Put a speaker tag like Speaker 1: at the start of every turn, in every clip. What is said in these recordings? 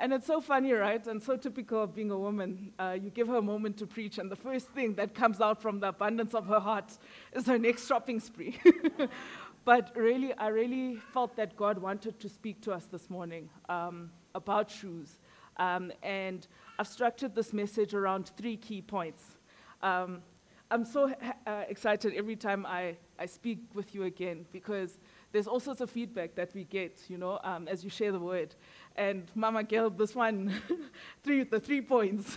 Speaker 1: And it's so funny, right? And so typical of being a woman. You give her a moment to preach, and the first thing that comes out from the abundance of her heart is her next shopping spree. But really, I really felt that God wanted to speak to us this morning about shoes. And I've structured this message around 3 key points. I'm so excited every time I speak with you again, because there's all sorts of feedback that we get, as you share the word. And Mama Gail, this one, the 3 points,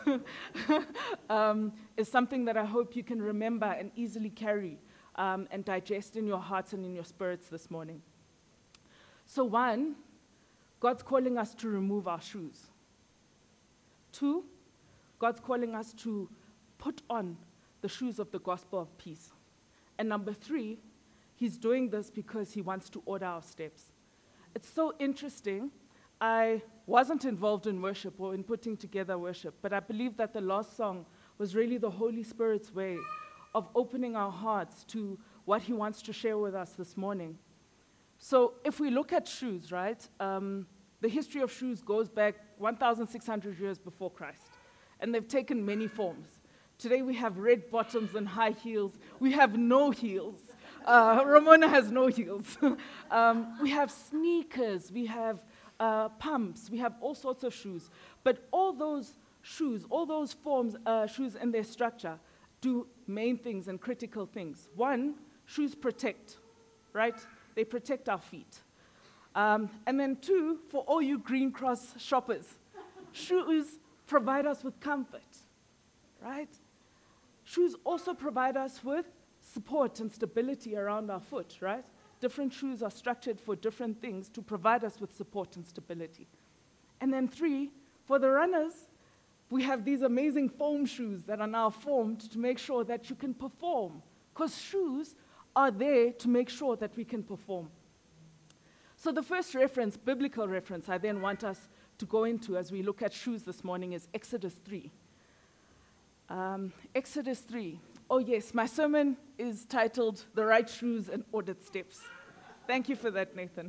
Speaker 1: is something that I hope you can remember and easily carry and digest in your hearts and in your spirits this morning. So 1, God's calling us to remove our shoes. 2, God's calling us to put on the shoes of the gospel of peace. And number 3, He's doing this because He wants to order our steps. It's so interesting. I wasn't involved in worship or in putting together worship, but I believe that the last song was really the Holy Spirit's way of opening our hearts to what He wants to share with us this morning. So if we look at shoes, right, the history of shoes goes back 1,600 years before Christ, and they've taken many forms. Today we have red bottoms and high heels. We have no heels. Ramona has no heels. We have sneakers. We have pumps. We have all sorts of shoes. But all those shoes, all those forms, shoes and their structure, do main things and critical things. 1, shoes protect, right? They protect our feet. And then 2, for all you Green Cross shoppers, shoes provide us with comfort, right? Shoes also provide us with support and stability around our foot, right? Different shoes are structured for different things to provide us with support and stability. And then 3, for the runners, we have these amazing foam shoes that are now formed to make sure that you can perform, because shoes are there to make sure that we can perform. So the first reference, biblical reference, I then want us to go into as we look at shoes this morning is Exodus 3. Exodus 3. Oh yes, my sermon is titled, The Right Shoes and Ordered Steps. Thank you for that, Nathan.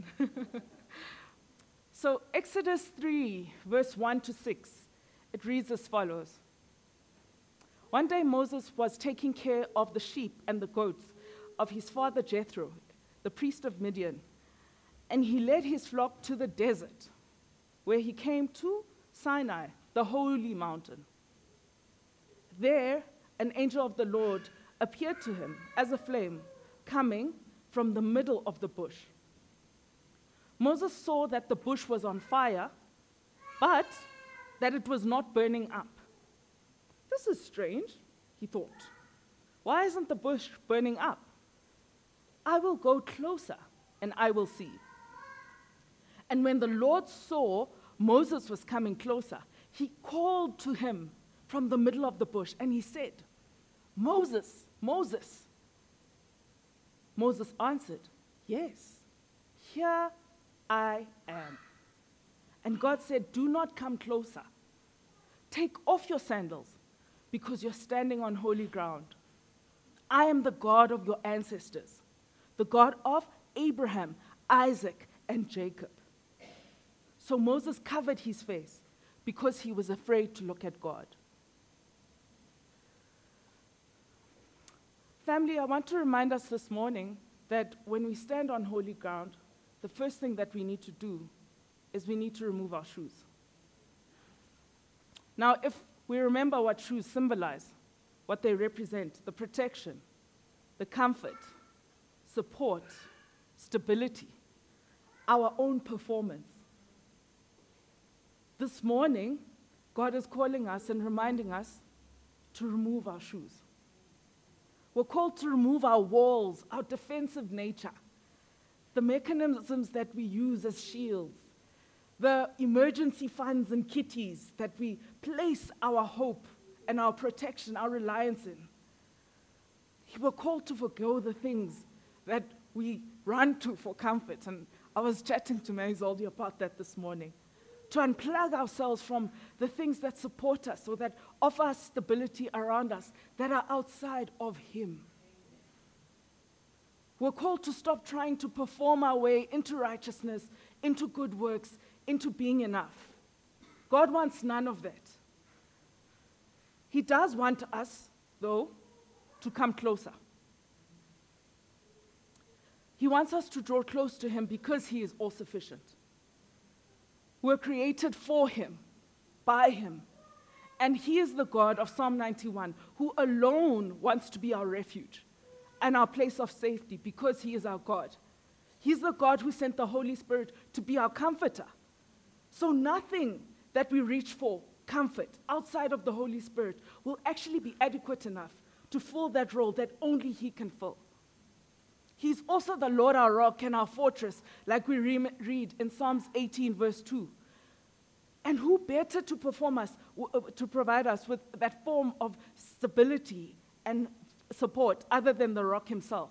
Speaker 1: So Exodus 3, verse 1 to 6, it reads as follows. One day Moses was taking care of the sheep and the goats of his father Jethro, the priest of Midian, and he led his flock to the desert, where he came to Sinai, the holy mountain. There, an angel of the Lord appeared to him as a flame coming from the middle of the bush. Moses saw that the bush was on fire, but that it was not burning up. This is strange, he thought. Why isn't the bush burning up? I will go closer and I will see. And when the Lord saw Moses was coming closer, he called to him from the middle of the bush, and he said, Moses, Moses. Moses answered, yes, here I am. And God said, do not come closer. Take off your sandals, because you're standing on holy ground. I am the God of your ancestors, the God of Abraham, Isaac, and Jacob. So Moses covered his face because he was afraid to look at God. Family, I want to remind us this morning that when we stand on holy ground, the first thing that we need to do is we need to remove our shoes. Now, if we remember what shoes symbolize, what they represent, the protection, the comfort, support, stability, our own performance. This morning, God is calling us and reminding us to remove our shoes. We're called to remove our walls, our defensive nature, the mechanisms that we use as shields, the emergency funds and kitties that we place our hope and our protection, our reliance in. We're called to forgo the things that we run to for comfort. And I was chatting to Mary Zoldi about that this morning. To unplug ourselves from the things that support us or that offer us stability around us that are outside of Him. We're called to stop trying to perform our way into righteousness, into good works, into being enough. God wants none of that. He does want us, though, to come closer. He wants us to draw close to him because he is all-sufficient. We're created for him, by him. And he is the God of Psalm 91, who alone wants to be our refuge and our place of safety because he is our God. He's the God who sent the Holy Spirit to be our comforter. So nothing that we reach for, comfort, outside of the Holy Spirit will actually be adequate enough to fill that role that only he can fill. He's also the Lord our rock and our fortress, like we read in Psalms 18, verse 2. And who better to to provide us with that form of stability and support other than the rock himself?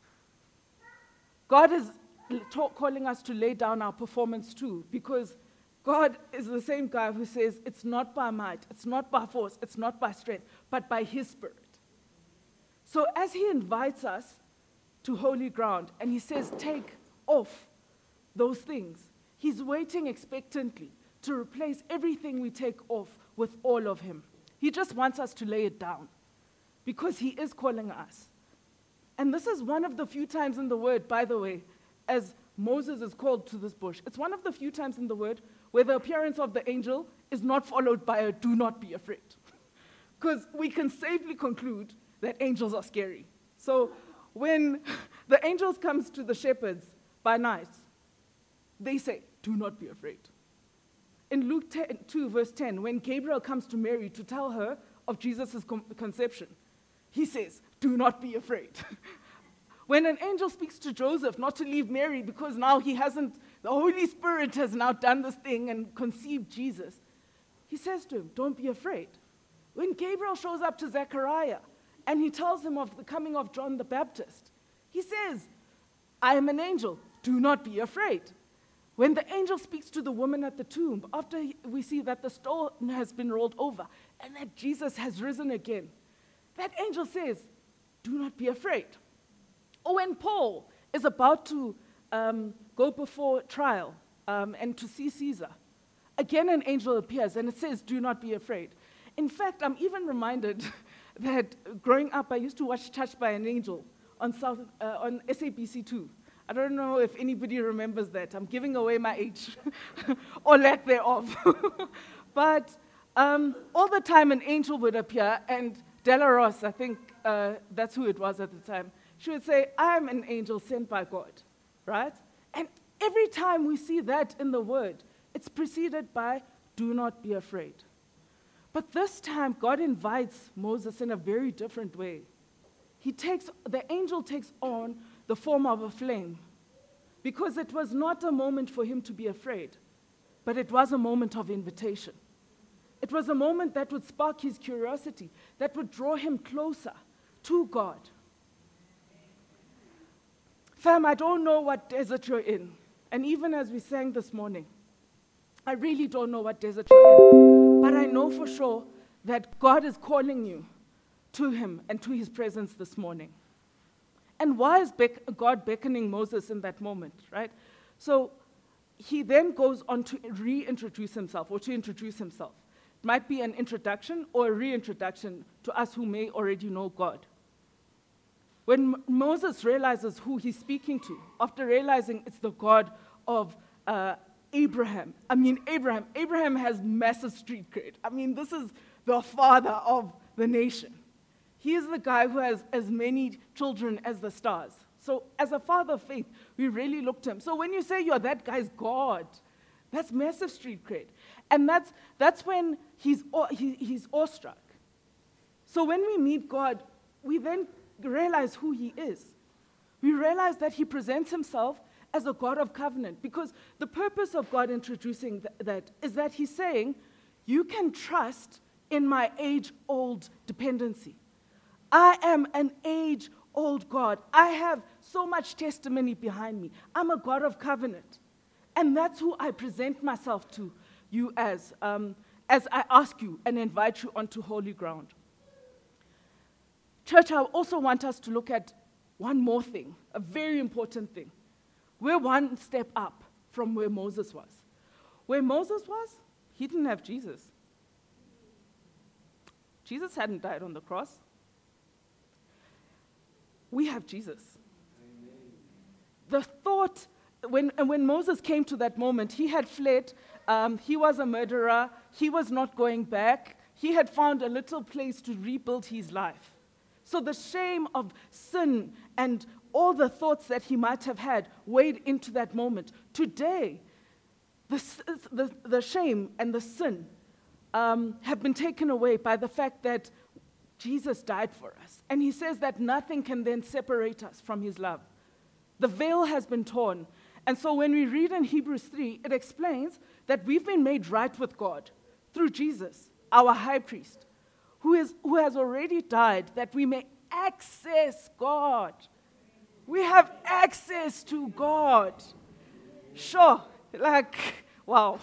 Speaker 1: God is calling us to lay down our performance too, because God is the same guy who says, it's not by might, it's not by force, it's not by strength, but by his Spirit. So as he invites us to holy ground, and he says, take off those things, he's waiting expectantly to replace everything we take off with all of him. He just wants us to lay it down because he is calling us. And this is one of the few times in the Word, by the way, as Moses is called to this bush, it's one of the few times in the Word where the appearance of the angel is not followed by a do not be afraid. Because we can safely conclude that angels are scary. So when the angels comes to the shepherds by night, they say, do not be afraid. In Luke 2, verse 10, when Gabriel comes to Mary to tell her of Jesus' conception, he says, do not be afraid. When an angel speaks to Joseph not to leave Mary because now the Holy Spirit has now done this thing and conceived Jesus, he says to him, don't be afraid. When Gabriel shows up to Zechariah and he tells him of the coming of John the Baptist, he says, I am an angel, do not be afraid. When the angel speaks to the woman at the tomb, after we see that the stone has been rolled over and that Jesus has risen again, that angel says, do not be afraid. Or when Paul is about to go before trial and to see Caesar, again an angel appears and it says, do not be afraid. In fact, I'm even reminded that growing up, I used to watch Touched by an Angel on SABC2. I don't know if anybody remembers that. I'm giving away my age, or lack thereof. But all the time an angel would appear, and Della Ross, I think that's who it was at the time, she would say, I am an angel sent by God, right? And every time we see that in the Word, it's preceded by, do not be afraid. But this time, God invites Moses in a very different way. The angel takes on the form of a flame, because it was not a moment for him to be afraid, but it was a moment of invitation. It was a moment that would spark his curiosity, that would draw him closer to God. Fam, I don't know what desert you're in, and even as we sang this morning, I really don't know what desert you're in, but I know for sure that God is calling you to him and to his presence this morning. And why is God beckoning Moses in that moment, right? So he then goes on to reintroduce himself, or to introduce himself. It might be an introduction or a reintroduction to us who may already know God. When Moses realizes who he's speaking to, after realizing it's the God of Abraham has massive street cred. This is the father of the nation. He is the guy who has as many children as the stars. So as a father of faith, we really look to him. So when you say you're that guy's God, that's massive street cred. And that's when he's awestruck. So when we meet God, we then realize who he is. We realize that he presents himself as a God of covenant, because the purpose of God introducing that is that he's saying, you can trust in my age-old dependency. I am an age-old God. I have so much testimony behind me. I'm a God of covenant. And that's who I present myself to you as I ask you and invite you onto holy ground. Church, I also want us to look at one more thing, a very important thing. We're one step up from where Moses was. Where Moses was, he didn't have Jesus. Jesus hadn't died on the cross. We have Jesus. The thought, when Moses came to that moment, he had fled. He was a murderer. He was not going back. He had found a little place to rebuild his life. So the shame of sin and all the thoughts that he might have had weighed into that moment. Today, the shame and the sin have been taken away by the fact that Jesus died for us. And he says that nothing can then separate us from his love. The veil has been torn. And so when we read in Hebrews 3, it explains that we've been made right with God through Jesus, our high priest, who has already died that we may access God. We have access to God. Sure, wow.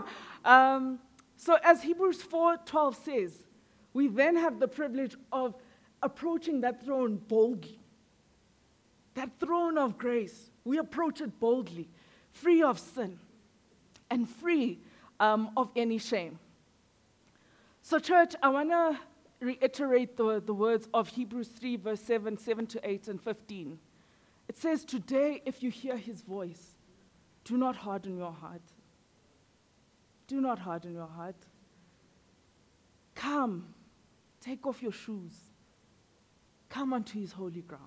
Speaker 1: So as Hebrews 4:12 says, we then have the privilege of approaching that throne boldly. That throne of grace, we approach it boldly, free of sin and free of any shame. So church, I want to reiterate the words of Hebrews 3, verse 7 to 8, and 15. It says, today, if you hear his voice, do not harden your heart. Do not harden your heart. Come, take off your shoes. Come onto his holy ground.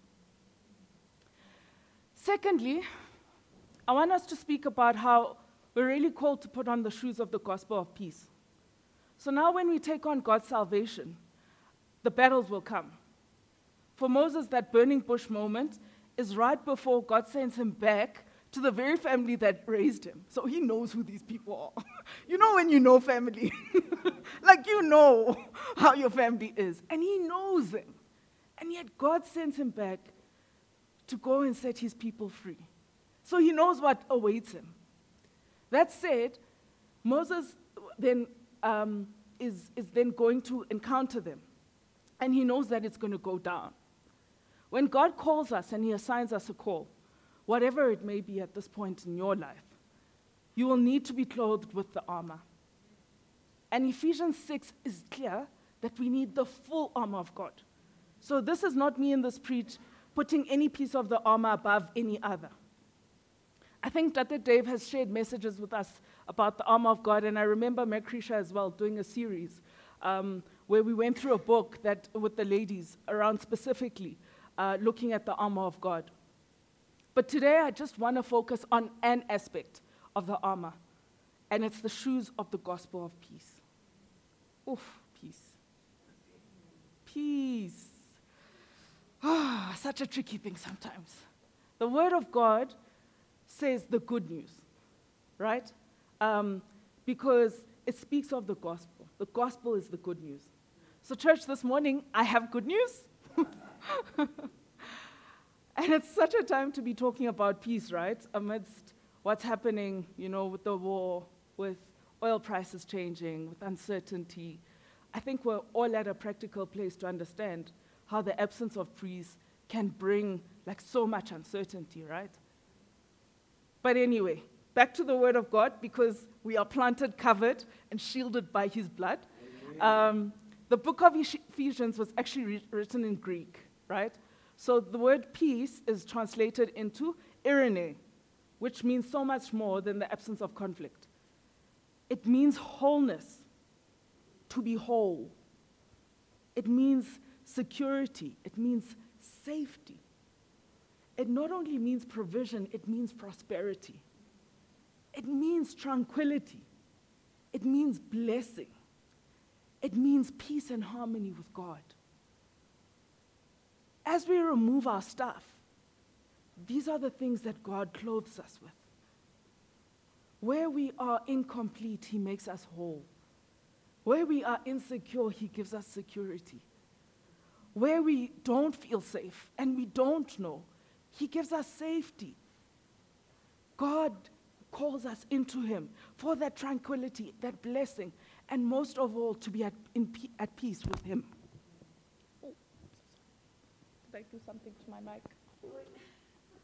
Speaker 1: Secondly, I want us to speak about how we're really called to put on the shoes of the gospel of peace. So now when we take on God's salvation, the battles will come. For Moses, that burning bush moment is right before God sends him back to the very family that raised him. So he knows who these people are. You know when you know family. Like you know how your family is. And he knows them. And yet God sends him back to go and set his people free. So he knows what awaits him. That said, Moses then is then going to encounter them. And he knows that it's going to go down. When God calls us and he assigns us a call, whatever it may be at this point in your life, you will need to be clothed with the armor. And Ephesians 6 is clear that we need the full armor of God. So this is not me in this preach putting any piece of the armor above any other. I think Dr. Dave has shared messages with us about the armor of God, and I remember Makrisha as well doing a series where we went through a book that with the ladies around specifically looking at the armor of God. But today I just want to focus on an aspect of the armor, and it's the shoes of the gospel of peace. Oof, peace. Peace. Ah, such a tricky thing sometimes. The word of God says the good news, right? Because it speaks of the gospel. The gospel is the good news. So church, this morning, I have good news. And it's such a time to be talking about peace, right? Amidst what's happening, with the war, with oil prices changing, with uncertainty. I think we're all at a practical place to understand how the absence of peace can bring so much uncertainty, right? But anyway, back to the word of God, because we are planted, covered, and shielded by his blood. The book of Ephesians was actually written in Greek, right? So the word peace is translated into eirene, which means so much more than the absence of conflict. It means wholeness, to be whole. It means security. It means safety. It not only means provision, it means prosperity. It means tranquility. It means blessing. It means peace and harmony with God. As we remove our stuff, these are the things that God clothes us with. Where we are incomplete, he makes us whole. Where we are insecure, he gives us security. Where we don't feel safe and we don't know, he gives us safety. God calls us into him for that tranquility, that blessing, and most of all, to be at peace with him. Oh, did I do something to my mic?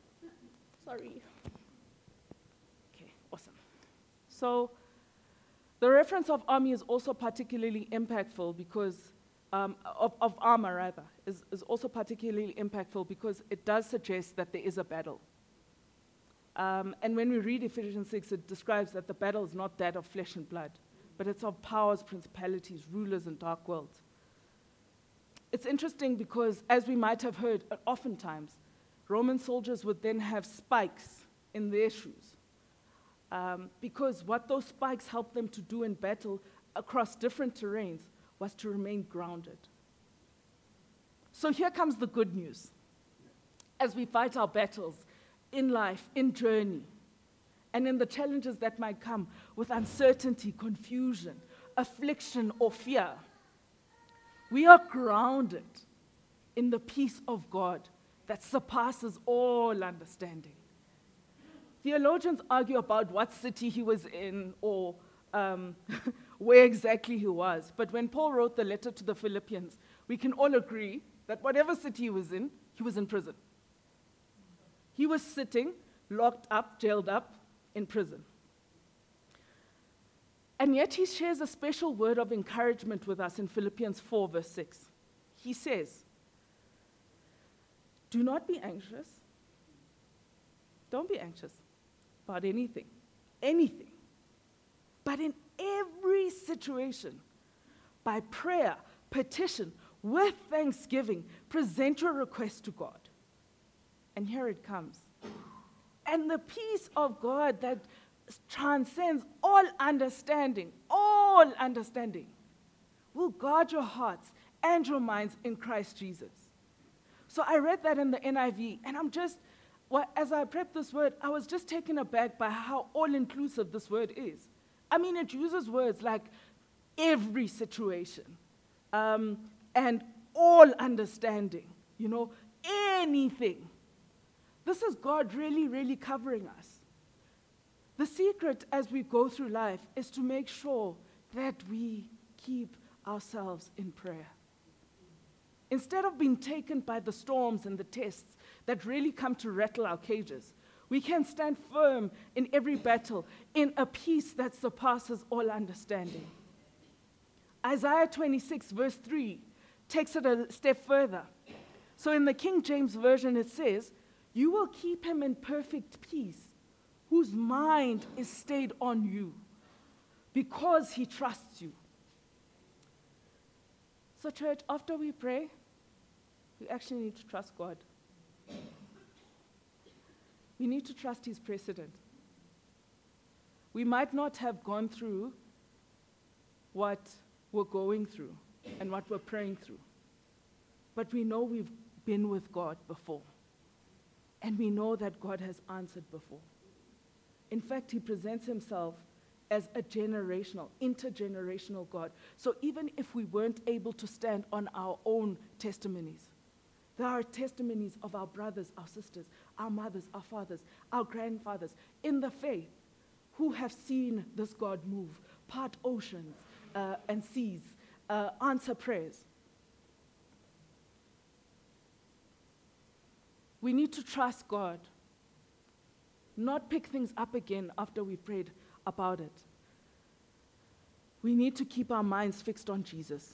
Speaker 1: Sorry. Okay, awesome. So, The reference of army is also particularly impactful because, of armor rather, is also particularly impactful because it does suggest that there is a battle. And when we read Ephesians 6, it describes that the battle is not that of flesh and blood, but it's of powers, principalities, rulers, and dark worlds. It's interesting because, as we might have heard, oftentimes, Roman soldiers would then have spikes in their shoes. Because what those spikes helped them to do in battle across different terrains was to remain grounded. So here comes the good news. As we fight our battles in life, in journey, and in the challenges that might come with uncertainty, confusion, affliction, or fear, we are grounded in the peace of God that surpasses all understanding. Theologians argue about what city he was in or where exactly he was. But when Paul wrote the letter to the Philippians, we can all agree that whatever city he was in prison. He was sitting, locked up, jailed up, in prison. And yet he shares a special word of encouragement with us in Philippians 4, verse 6. He says, "Do not be anxious. Don't be anxious about anything. But in every situation, by prayer, petition, with thanksgiving, present your request to God." And here it comes. "And the peace of God that transcends all understanding, will guard your hearts and your minds in Christ Jesus." So I read that in the NIV, and as I prepped this word, I was just taken aback by how all-inclusive this word is. I mean, it uses words like every situation, and all understanding, anything. This is God really, really covering us. The secret as we go through life is to make sure that we keep ourselves in prayer. Instead of being taken by the storms and the tests that really come to rattle our cages, we can stand firm in every battle in a peace that surpasses all understanding. Isaiah 26, verse 3, takes it a step further. So in the King James Version, it says, "You will keep him in perfect peace, whose mind is stayed on you, because he trusts you." So church, after we pray, we actually need to trust God. We need to trust his precedent. We might not have gone through what we're going through and what we're praying through, but we know we've been with God before, and we know that God has answered before. In fact, he presents himself as a generational, intergenerational God. So even if we weren't able to stand on our own testimonies, there are testimonies of our brothers, our sisters, our mothers, our fathers, our grandfathers in the faith who have seen this God move, part oceans and seas, answer prayers. We need to trust God, not pick things up again after we prayed about it. We need to keep our minds fixed on Jesus.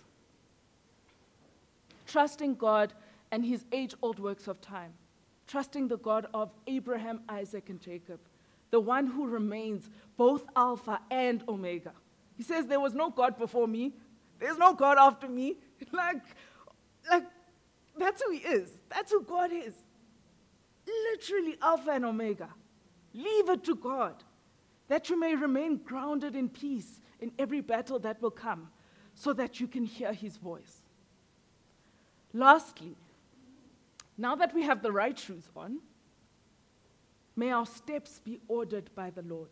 Speaker 1: Trusting God and his age-old works of time. Trusting the God of Abraham, Isaac, and Jacob, the one who remains both Alpha and Omega. He says, there was no God before me. There's no God after me. Like that's who he is. That's who God is. Literally Alpha and Omega. Leave it to God, that you may remain grounded in peace in every battle that will come, so that you can hear his voice. Lastly, now that we have the right shoes on, may our steps be ordered by the Lord.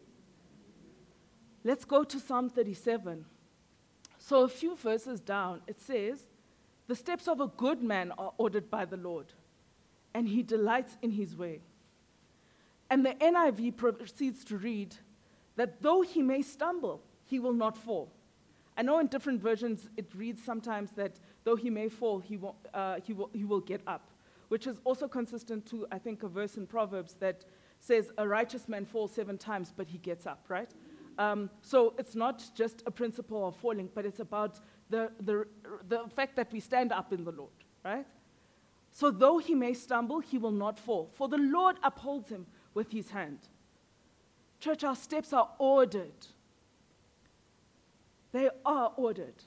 Speaker 1: Let's go to Psalm 37. So a few verses down, it says, "The steps of a good man are ordered by the Lord, and he delights in his way." And the NIV proceeds to read that though he may stumble, he will not fall. I know in different versions it reads sometimes that though he may fall, he will get up, which is also consistent to, I think, a verse in Proverbs that says a righteous man falls 7 times, but he gets up, right? So it's not just a principle of falling, but it's about the fact that we stand up in the Lord, right? So though he may stumble, he will not fall, for the Lord upholds him with his hand. Church, our steps are ordered. They are ordered.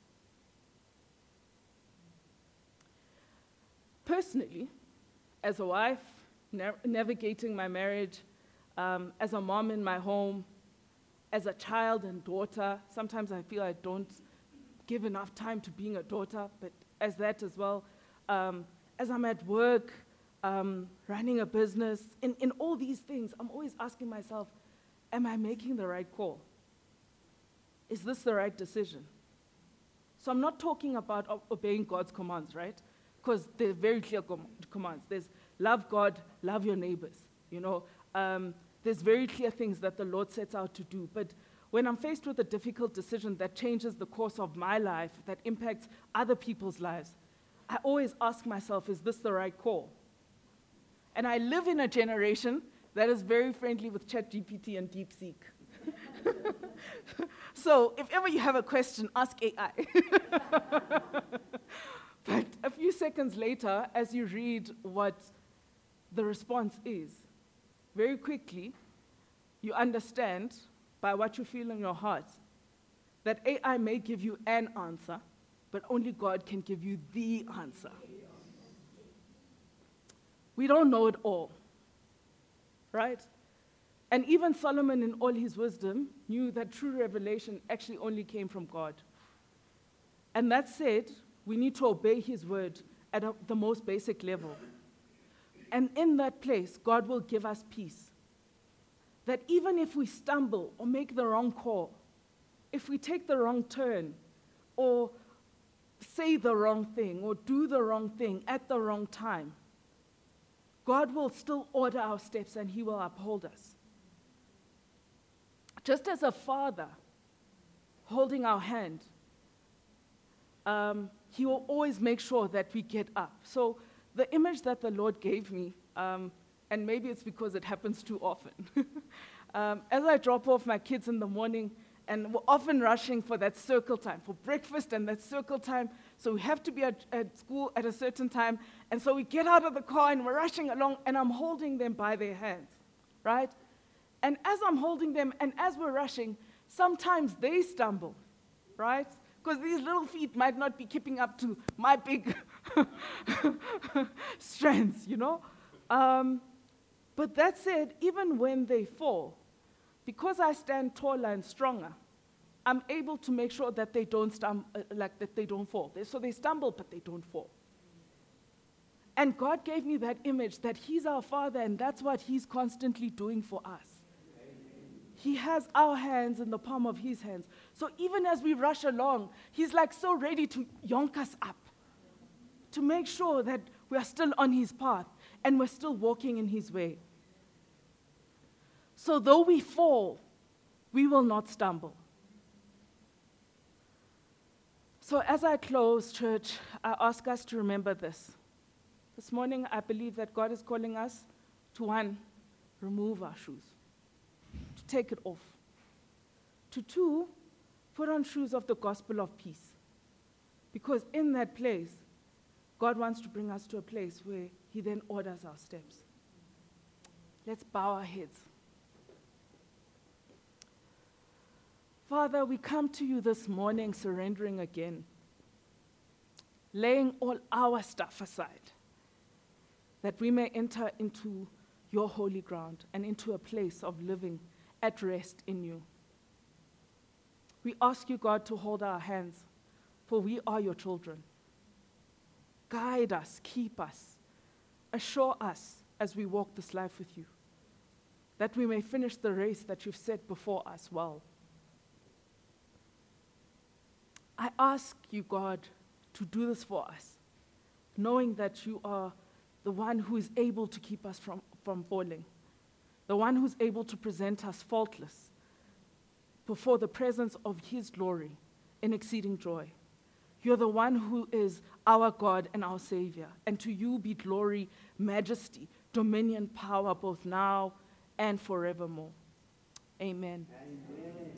Speaker 1: Personally, as a wife, navigating my marriage, as a mom in my home, as a child and daughter, sometimes I feel I don't give enough time to being a daughter, but as that as well, as I'm at work, running a business, in all these things, I'm always asking myself, am I making the right call? Is this the right decision? So I'm not talking about obeying God's commands, right? Because they're very clear commands. There's love God, love your neighbors, there's very clear things that the Lord sets out to do. But when I'm faced with a difficult decision that changes the course of my life, that impacts other people's lives, I always ask myself, is this the right call? And I live in a generation that is very friendly with ChatGPT and DeepSeek. So if ever you have a question, ask AI. But a few seconds later, as you read what the response is, very quickly, you understand by what you feel in your heart that AI may give you an answer, but only God can give you the answer. We don't know it all, right? And even Solomon, in all his wisdom, knew that true revelation actually only came from God. And that said, we need to obey his word at the most basic level. And in that place, God will give us peace. That even if we stumble or make the wrong call, if we take the wrong turn, or say the wrong thing, or do the wrong thing at the wrong time, God will still order our steps and he will uphold us. Just as a father holding our hand, he will always make sure that we get up. So the image that the Lord gave me, and maybe it's because it happens too often, as I drop off my kids in the morning, and we're often rushing for that circle time, for breakfast and that circle time, so we have to be at school at a certain time, and so we get out of the car and we're rushing along, and I'm holding them by their hands, right? And as I'm holding them and as we're rushing, sometimes they stumble, right? Because these little feet might not be keeping up to my big strengths, But that said, even when they fall, because I stand taller and stronger, I'm able to make sure that they don't that they don't fall. So they stumble, but they don't fall. And God gave me that image that he's our Father, and that's what he's constantly doing for us. He has our hands in the palm of his hands. So even as we rush along, he's like so ready to yonk us up, to make sure that we are still on his path and we're still walking in his way. So though we fall, we will not stumble. So as I close, church, I ask us to remember this. This morning, I believe that God is calling us to, 1, remove our shoes, to take it off. To 2, put on shoes of the gospel of peace. Because in that place, God wants to bring us to a place where he then orders our steps. Let's bow our heads. Father, we come to you this morning surrendering again, laying all our stuff aside, that we may enter into your holy ground and into a place of living at rest in you. We ask you, God, to hold our hands, for we are your children. Guide us, keep us, assure us as we walk this life with you, that we may finish the race that you've set before us well. I ask you, God, to do this for us, knowing that you are the one who is able to keep us from falling, the one who's able to present us faultless before the presence of his glory in exceeding joy. You're the one who is our God and our Savior, and to you be glory, majesty, dominion, power, both now and forevermore. Amen. Amen.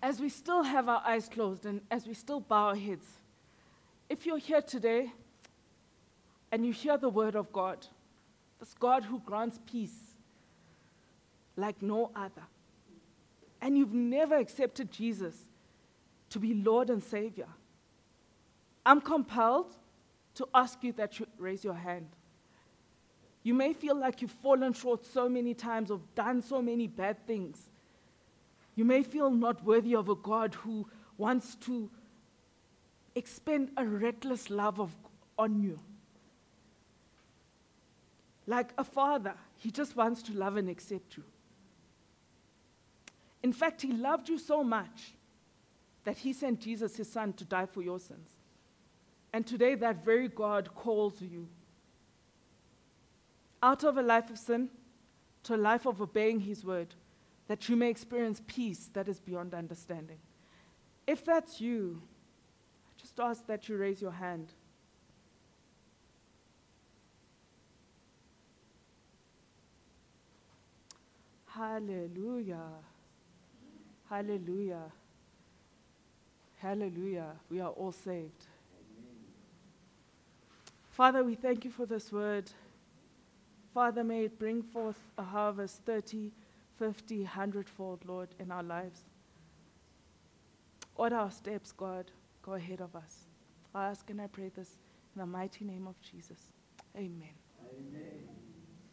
Speaker 1: as we still have our eyes closed and as we still bow our heads, if you're here today and you hear the word of God, this God who grants peace like no other, and you've never accepted Jesus to be Lord and Savior, I'm compelled to ask you that you raise your hand. You may feel like you've fallen short so many times or done so many bad things. You may feel not worthy of a God who wants to expend a reckless love on you. Like a father, he just wants to love and accept you. In fact, he loved you so much that he sent Jesus, his son, to die for your sins. And today, that very God calls you out of a life of sin to a life of obeying his word, that you may experience peace that is beyond understanding. If that's you, I just ask that you raise your hand. Hallelujah. Hallelujah. Hallelujah. We are all saved. Father, we thank you for this word. Father, may it bring forth a harvest 30, 50, 100-fold, Lord, in our lives. Order our steps, God. Go ahead of us. I ask and I pray this in the mighty name of Jesus. Amen.
Speaker 2: Amen.